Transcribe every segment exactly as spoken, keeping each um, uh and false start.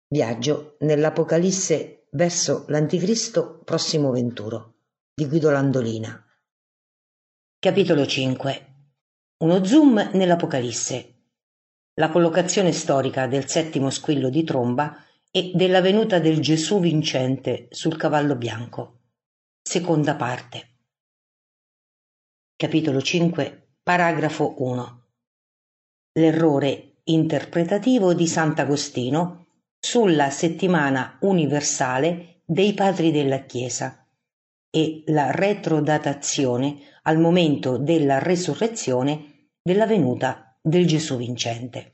Viaggio nell'Apocalisse verso l'Anticristo prossimo venturo di Guido Landolina. Capitolo cinque. Uno zoom nell'Apocalisse. La collocazione storica del settimo squillo di tromba e della venuta del Gesù vincente sul cavallo bianco. Seconda parte. Capitolo cinque, paragrafo uno. L'errore interpretativo di Sant'Agostino sulla settimana universale dei padri della Chiesa e la retrodatazione al momento della resurrezione della venuta del Gesù vincente.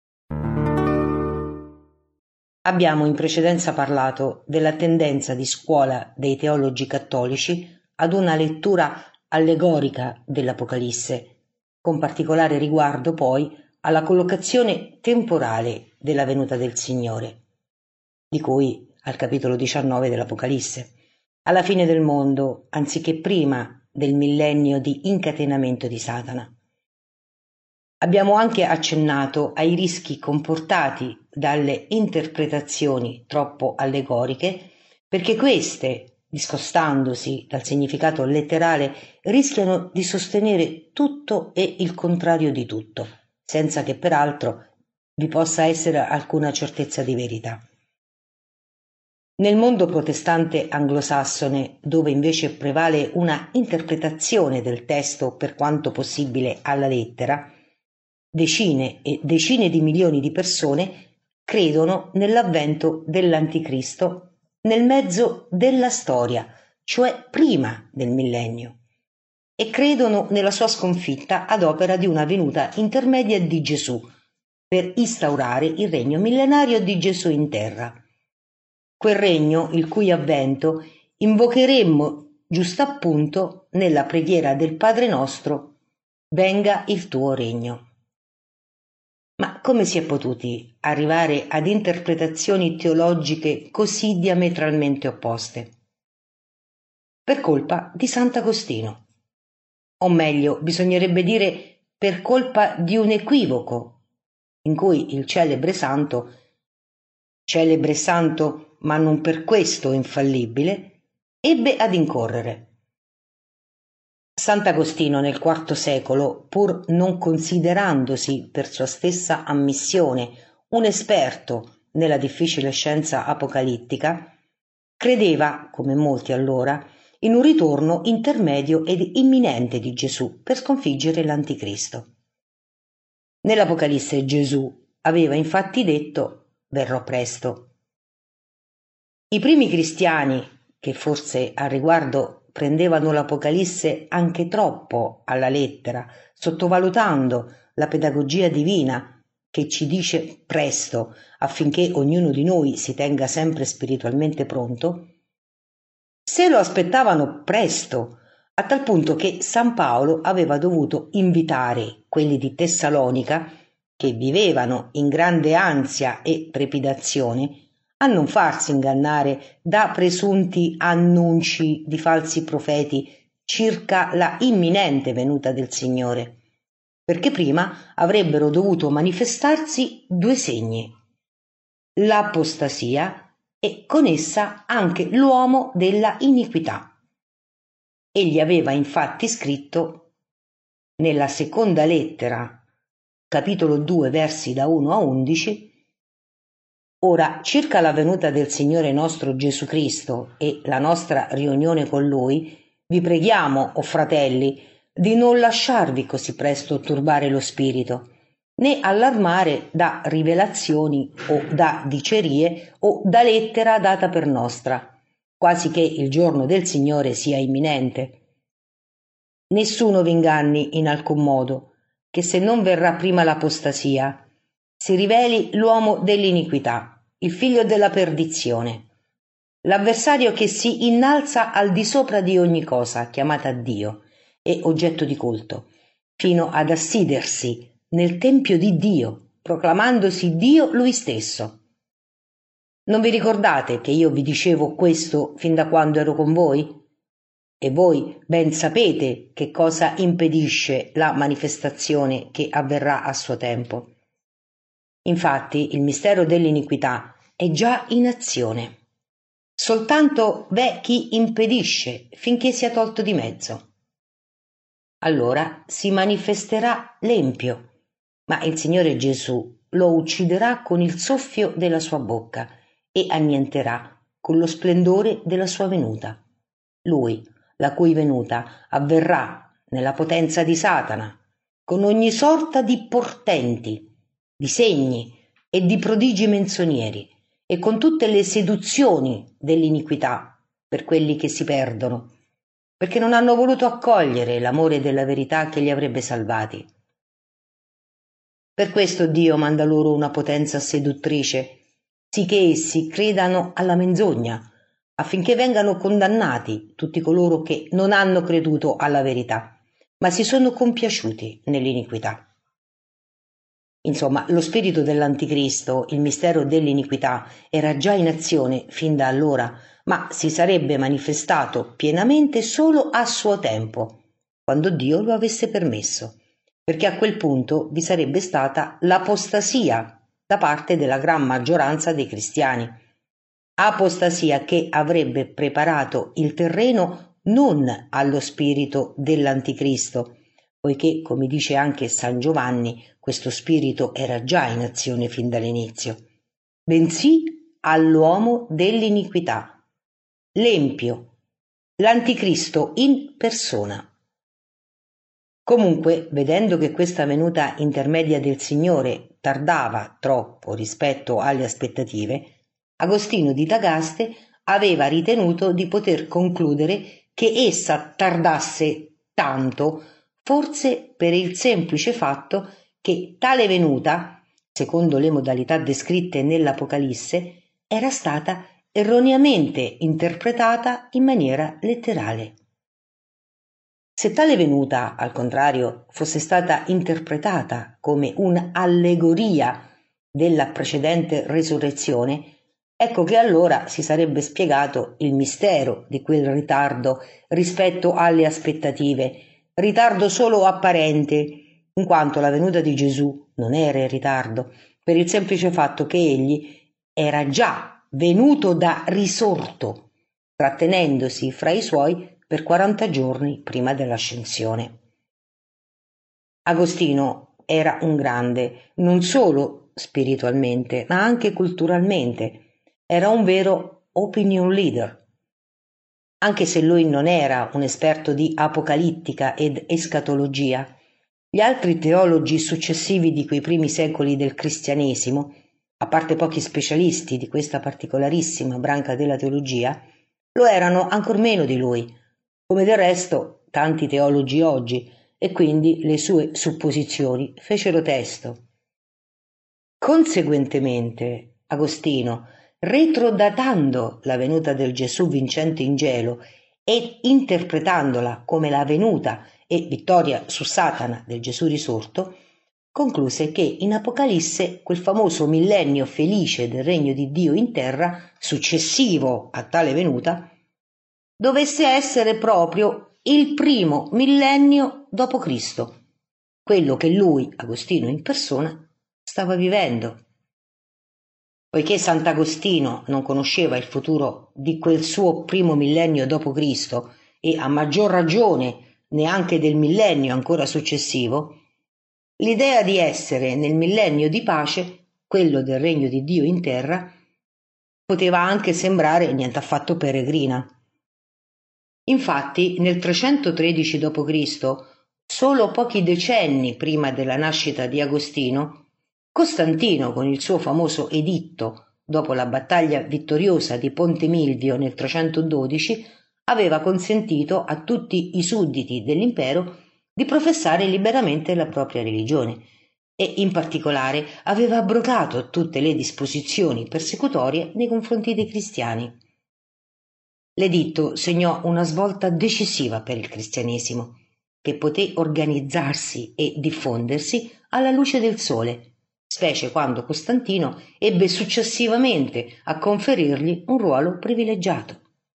Abbiamo in precedenza parlato della tendenza di scuola dei teologi cattolici ad una lettura allegorica dell'Apocalisse, con particolare riguardo poi alla collocazione temporale della venuta del Signore, di cui al capitolo diciannove dell'Apocalisse, alla fine del mondo, anziché prima del millennio di incatenamento di Satana. Abbiamo anche accennato ai rischi comportati dalle interpretazioni troppo allegoriche, perché queste, discostandosi dal significato letterale, rischiano di sostenere tutto e il contrario di tutto, senza che peraltro vi possa essere alcuna certezza di verità. Nel mondo protestante anglosassone, dove invece prevale una interpretazione del testo per quanto possibile alla lettera, decine e decine di milioni di persone credono nell'avvento dell'Anticristo nel mezzo della storia, cioè prima del millennio, e credono nella sua sconfitta ad opera di una venuta intermedia di Gesù per instaurare il regno millenario di Gesù in terra. Quel regno il cui avvento invocheremmo giustappunto nella preghiera del Padre nostro: venga il tuo regno. Ma come si è potuti arrivare ad interpretazioni teologiche così diametralmente opposte? Per colpa di Sant'Agostino. O meglio, bisognerebbe dire per colpa di un equivoco, in cui il celebre santo, celebre santo ma non per questo infallibile, ebbe ad incorrere. Sant'Agostino nel quarto secolo, pur non considerandosi per sua stessa ammissione un esperto nella difficile scienza apocalittica, credeva, come molti allora, in un ritorno intermedio ed imminente di Gesù per sconfiggere l'Anticristo. Nell'Apocalisse Gesù aveva infatti detto: verrò presto. I primi cristiani, che forse a riguardo prendevano l'Apocalisse anche troppo alla lettera, sottovalutando la pedagogia divina che ci dice presto affinché ognuno di noi si tenga sempre spiritualmente pronto, se lo aspettavano presto, a tal punto che San Paolo aveva dovuto invitare quelli di Tessalonica, che vivevano in grande ansia e trepidazione, a non farsi ingannare da presunti annunci di falsi profeti circa la imminente venuta del Signore, perché prima avrebbero dovuto manifestarsi due segni: l'apostasia e con essa anche l'uomo della iniquità. Egli aveva infatti scritto nella seconda lettera, capitolo due, versi da uno a undici: ora, circa la venuta del Signore nostro Gesù Cristo e la nostra riunione con Lui, vi preghiamo, o fratelli, di non lasciarvi così presto turbare lo spirito, né allarmare da rivelazioni o da dicerie o da lettera data per nostra, quasi che il giorno del Signore sia imminente. Nessuno vi inganni in alcun modo, che se non verrà prima l'apostasia, si riveli l'uomo dell'iniquità, il figlio della perdizione, l'avversario che si innalza al di sopra di ogni cosa chiamata Dio e oggetto di culto, fino ad assidersi nel tempio di Dio, proclamandosi Dio lui stesso. Non vi ricordate che io vi dicevo questo fin da quando ero con voi? E voi ben sapete che cosa impedisce la manifestazione che avverrà a suo tempo. Infatti il mistero dell'iniquità è già in azione. Soltanto v'è chi impedisce finché sia tolto di mezzo. Allora si manifesterà l'empio, ma il Signore Gesù lo ucciderà con il soffio della sua bocca e annienterà con lo splendore della sua venuta. Lui, la cui venuta avverrà nella potenza di Satana, con ogni sorta di portenti, di segni e di prodigi menzogneri, e con tutte le seduzioni dell'iniquità per quelli che si perdono, perché non hanno voluto accogliere l'amore della verità che li avrebbe salvati. Per questo Dio manda loro una potenza seduttrice, sicché essi credano alla menzogna, affinché vengano condannati tutti coloro che non hanno creduto alla verità, ma si sono compiaciuti nell'iniquità. Insomma, lo spirito dell'Anticristo, il mistero dell'iniquità, era già in azione fin da allora, ma si sarebbe manifestato pienamente solo a suo tempo, quando Dio lo avesse permesso, perché a quel punto vi sarebbe stata l'apostasia da parte della gran maggioranza dei cristiani. Apostasia che avrebbe preparato il terreno non allo spirito dell'Anticristo, poiché, come dice anche San Giovanni, questo spirito era già in azione fin dall'inizio, bensì all'uomo dell'iniquità, l'empio, l'Anticristo in persona. Comunque, vedendo che questa venuta intermedia del Signore tardava troppo rispetto alle aspettative, Agostino di Tagaste aveva ritenuto di poter concludere che essa tardasse tanto, forse per il semplice fatto che tale venuta, secondo le modalità descritte nell'Apocalisse, era stata erroneamente interpretata in maniera letterale. Se tale venuta, al contrario, fosse stata interpretata come un'allegoria della precedente resurrezione, ecco che allora si sarebbe spiegato il mistero di quel ritardo rispetto alle aspettative, ritardo solo apparente, in quanto la venuta di Gesù non era in ritardo, per il semplice fatto che egli era già venuto da risorto, trattenendosi fra i suoi per quaranta giorni prima dell'ascensione. Agostino era un grande, non solo spiritualmente, ma anche culturalmente. Era un vero opinion leader. Anche se lui non era un esperto di apocalittica ed escatologia, gli altri teologi successivi di quei primi secoli del cristianesimo, a parte pochi specialisti di questa particolarissima branca della teologia, lo erano ancor meno di lui, come del resto tanti teologi oggi, e quindi le sue supposizioni fecero testo. Conseguentemente, Agostino, retrodatando la venuta del Gesù vincente in cielo e interpretandola come la venuta e vittoria su Satana del Gesù risorto, concluse che in Apocalisse quel famoso millennio felice del regno di Dio in terra, successivo a tale venuta, dovesse essere proprio il primo millennio dopo Cristo, quello che lui, Agostino in persona, stava vivendo. Poiché Sant'Agostino non conosceva il futuro di quel suo primo millennio dopo Cristo e a maggior ragione neanche del millennio ancora successivo, l'idea di essere nel millennio di pace, quello del regno di Dio in terra, poteva anche sembrare nient'affatto peregrina. Infatti, nel trecentotredici dopo Cristo, solo pochi decenni prima della nascita di Agostino, Costantino, con il suo famoso editto dopo la battaglia vittoriosa di Ponte Milvio nel trecentododici, aveva consentito a tutti i sudditi dell'impero di professare liberamente la propria religione e in particolare aveva abrogato tutte le disposizioni persecutorie nei confronti dei cristiani. L'editto segnò una svolta decisiva per il cristianesimo, che poté organizzarsi e diffondersi alla luce del sole, specie quando Costantino ebbe successivamente a conferirgli un ruolo privilegiato.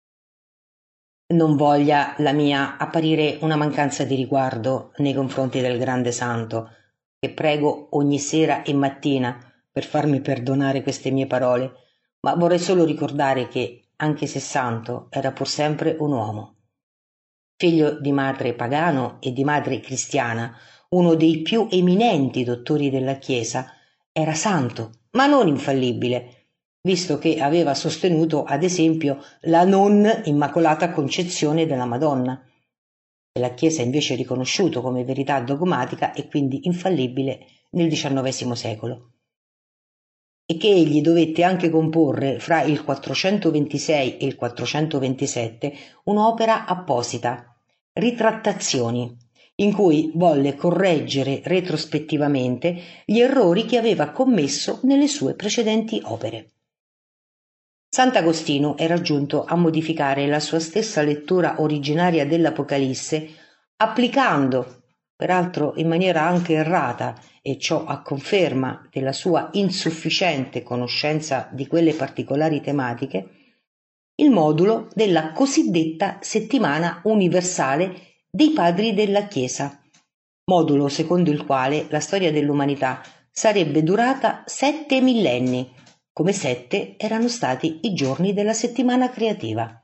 Non voglia la mia apparire una mancanza di riguardo nei confronti del grande santo, che prego ogni sera e mattina per farmi perdonare queste mie parole, ma vorrei solo ricordare che, anche se santo, era pur sempre un uomo. Figlio di madre pagano e di madre cristiana, uno dei più eminenti dottori della Chiesa, era santo, ma non infallibile, visto che aveva sostenuto, ad esempio, la non immacolata concezione della Madonna, che la Chiesa invece ha riconosciuto come verità dogmatica e quindi infallibile nel diciannovesimo secolo, e che egli dovette anche comporre fra il quattrocentoventisei e il quattrocentoventisette un'opera apposita, Ritrattazioni, in cui volle correggere retrospettivamente gli errori che aveva commesso nelle sue precedenti opere. Sant'Agostino era giunto a modificare la sua stessa lettura originaria dell'Apocalisse, applicando, peraltro in maniera anche errata, e ciò a conferma della sua insufficiente conoscenza di quelle particolari tematiche, il modulo della cosiddetta settimana universale dei padri della Chiesa, modulo secondo il quale la storia dell'umanità sarebbe durata sette millenni, come sette erano stati i giorni della settimana creativa.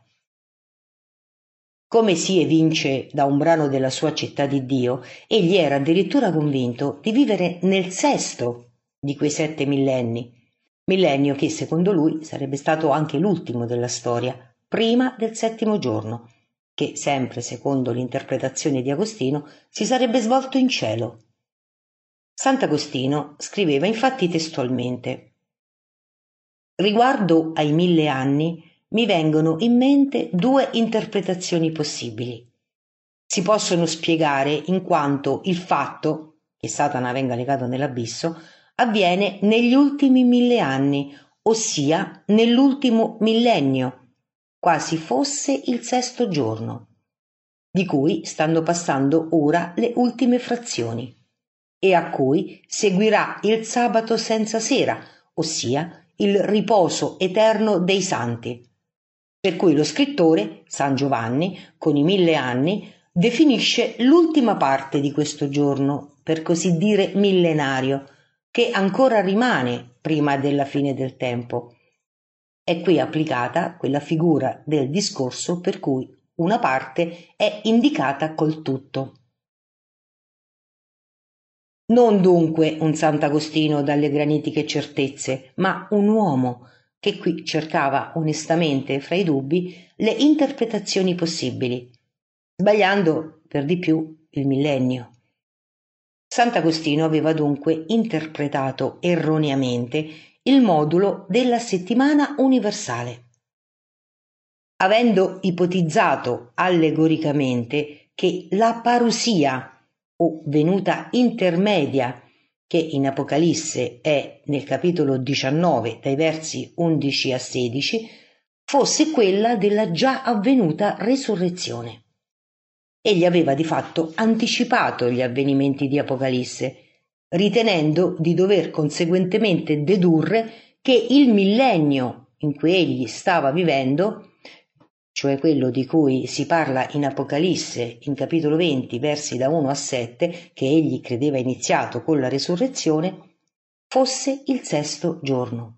Come si evince da un brano della sua Città di Dio, egli era addirittura convinto di vivere nel sesto di quei sette millenni, millennio che secondo lui sarebbe stato anche l'ultimo della storia, prima del settimo giorno, che sempre secondo l'interpretazione di Agostino si sarebbe svolto in cielo. Sant'Agostino scriveva infatti testualmente: riguardo ai mille anni mi vengono in mente due interpretazioni possibili. Si possono spiegare in quanto il fatto che Satana venga legato nell'abisso avviene negli ultimi mille anni, ossia nell'ultimo millennio, quasi fosse il sesto giorno, di cui stanno passando ora le ultime frazioni, e a cui seguirà il sabato senza sera, ossia il riposo eterno dei santi, per cui lo scrittore, San Giovanni, con i mille anni, definisce l'ultima parte di questo giorno, per così dire millenario, che ancora rimane prima della fine del tempo. È qui applicata quella figura del discorso per cui una parte è indicata col tutto. Non dunque un Sant'Agostino dalle granitiche certezze, ma un uomo che qui cercava onestamente fra i dubbi le interpretazioni possibili, sbagliando per di più il millennio. Sant'Agostino aveva dunque interpretato erroneamente il modulo della settimana universale, avendo ipotizzato allegoricamente che la parusia o venuta intermedia, che in Apocalisse è nel capitolo diciannove dai versi undici a sedici, fosse quella della già avvenuta resurrezione. Egli aveva di fatto anticipato gli avvenimenti di Apocalisse, ritenendo di dover conseguentemente dedurre che il millennio in cui egli stava vivendo, cioè quello di cui si parla in Apocalisse in capitolo venti versi da uno a sette, che egli credeva iniziato con la resurrezione, fosse il sesto giorno.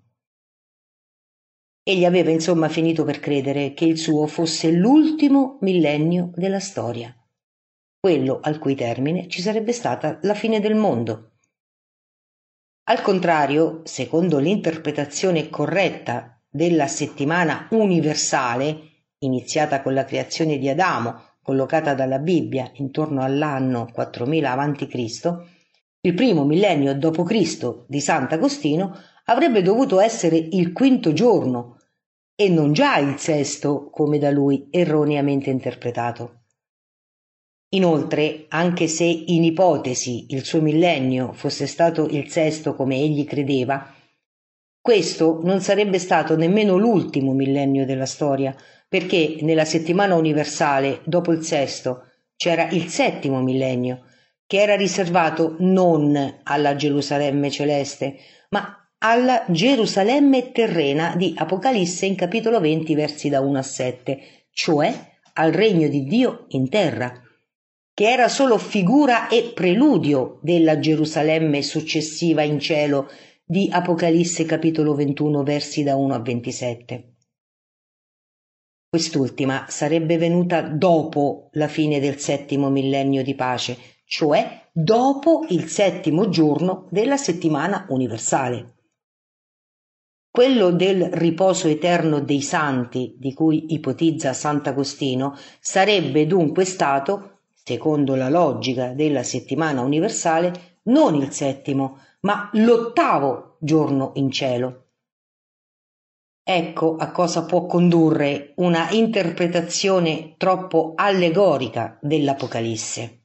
Egli aveva insomma finito per credere che il suo fosse l'ultimo millennio della storia, quello al cui termine ci sarebbe stata la fine del mondo. Al contrario, secondo l'interpretazione corretta della settimana universale, iniziata con la creazione di Adamo, collocata dalla Bibbia intorno all'anno quattromila avanti Cristo, il primo millennio dopo Cristo di Sant'Agostino avrebbe dovuto essere il quinto giorno e non già il sesto, come da lui erroneamente interpretato. Inoltre, anche se in ipotesi il suo millennio fosse stato il sesto come egli credeva, questo non sarebbe stato nemmeno l'ultimo millennio della storia, perché nella settimana universale, dopo il sesto, c'era il settimo millennio, che era riservato non alla Gerusalemme celeste, ma alla Gerusalemme terrena di Apocalisse in capitolo venti versi da uno a sette, cioè al regno di Dio in terra, che era solo figura e preludio della Gerusalemme successiva in cielo, di Apocalisse capitolo ventuno versi da uno a ventisette. Quest'ultima sarebbe venuta dopo la fine del settimo millennio di pace, cioè dopo il settimo giorno della settimana universale. Quello del riposo eterno dei santi, di cui ipotizza Sant'Agostino, sarebbe dunque stato, secondo la logica della settimana universale, non il settimo, ma l'ottavo giorno in cielo. Ecco a cosa può condurre una interpretazione troppo allegorica dell'Apocalisse.